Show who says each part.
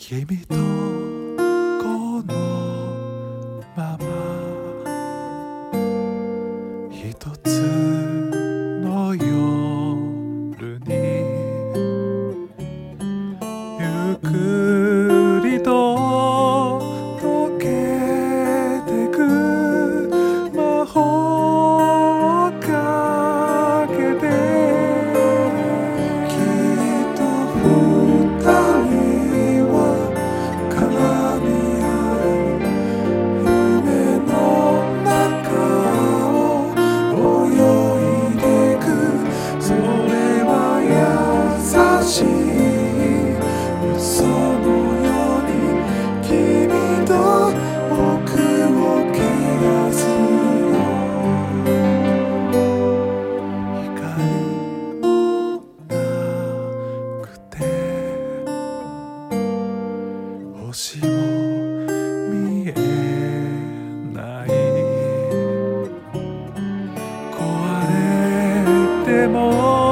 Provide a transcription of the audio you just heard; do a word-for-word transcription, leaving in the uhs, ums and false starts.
Speaker 1: 君とこのまま一つの夜にゆっくりと溶けてく魔法をかけてきっと二人そのように君と僕を汚すよ光もなくて星も見えない壊れても